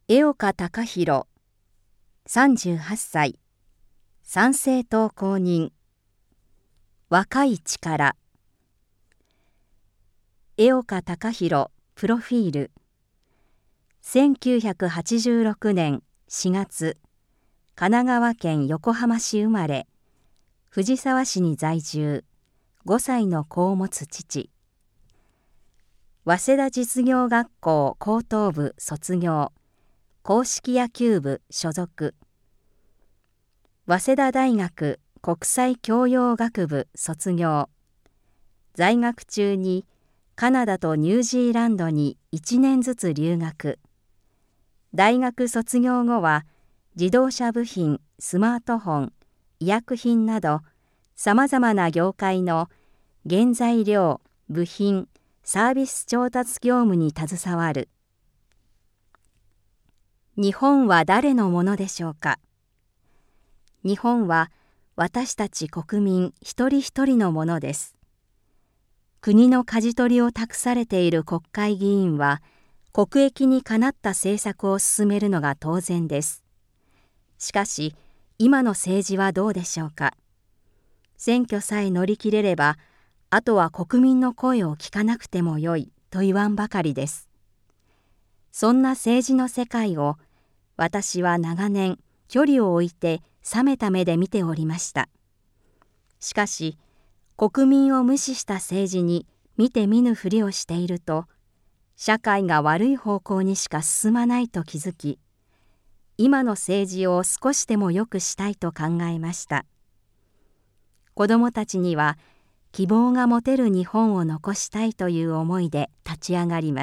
江岡隆弘38歳参政党公認若い力。江岡隆弘プロフィール。1986年4月神奈川県横浜市生まれ、藤沢市に在住、5歳の子を持つ父。早稲田実業学校高等部卒業、硬式野球部所属。早稲田大学国際教養学部卒業。在学中にカナダとニュージーランドに1年ずつ留学。大学卒業後は自動車部品、スマートフォン、医薬品などさまざまな業界の原材料、部品、サービス調達業務に携わる。日本は誰のものでしょうか。日本は私たち国民一人一人のものです。国の舵取りを託されている国会議員は、国益にかなった政策を進めるのが当然です。しかし、今の政治はどうでしょうか。選挙さえ乗り切れれば、あとは国民の声を聞かなくてもよいと言わんばかりです。そんな政治の世界を、私は長年距離を置いて冷めた目で見ておりました。しかし、国民を無視した政治に見て見ぬふりをしていると、社会が悪い方向にしか進まないと気づき、今の政治を少しでも良くしたいと考えました。子どもたちには希望が持てる日本を残したいという思いで立ち上がります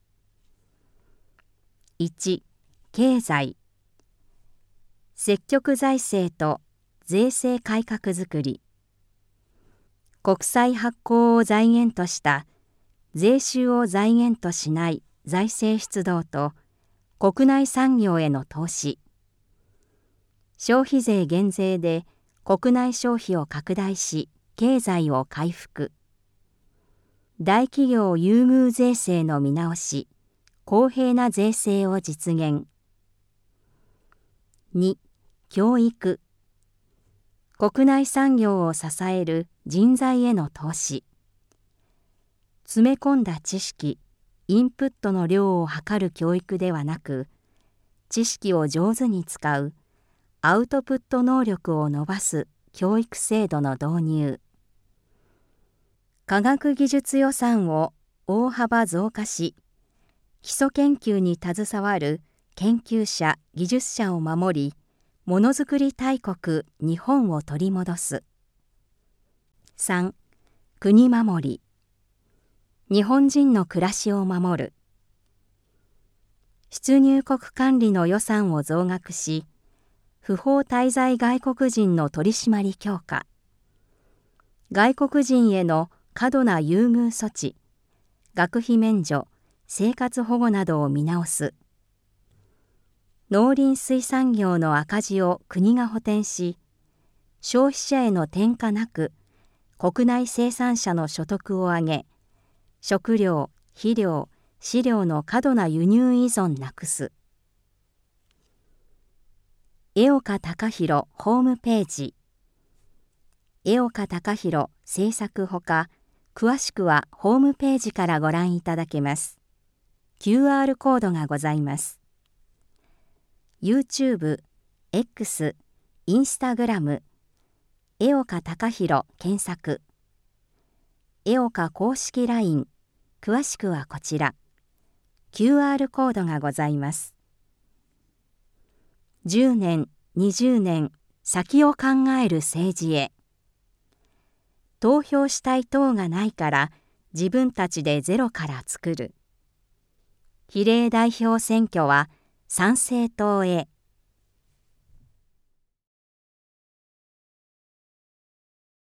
。1、経済。積極財政と税制改革づくり。国債発行を財源とした税収を財源としない財政出動と国内産業への投資。消費税減税で国内消費を拡大し経済を回復。大企業優遇税制の見直し、公平な税制を実現。2、教育。国内産業を支える人材への投資。詰め込んだ知識、インプットの量を測る教育ではなく、知識を上手に使うアウトプット能力を伸ばす教育制度の導入。科学技術予算を大幅増加し、基礎研究に携わる研究者、技術者を守り、ものづくり大国日本を取り戻す。3、国守り。日本人の暮らしを守る。出入国管理の予算を増額し、不法滞在外国人の取り締まり強化。外国人への過度な優遇措置、学費免除、生活保護などを見直す。農林水産業の赤字を国が補填し、消費者への転嫁なく国内生産者の所得を上げ、食料、肥料、飼料の過度な輸入依存なくす。江岡隆弘ホームページ。江岡隆弘制作ほか、詳しくはホームページからご覧いただけます。QR コードがございます。YouTube、X、Instagram、江岡隆弘検索。江岡公式 LINE、詳しくはこちら。QR コードがございます。10年、20年、先を考える政治へ。投票したい党がないから自分たちでゼロから作る。比例代表選挙は参政党へ。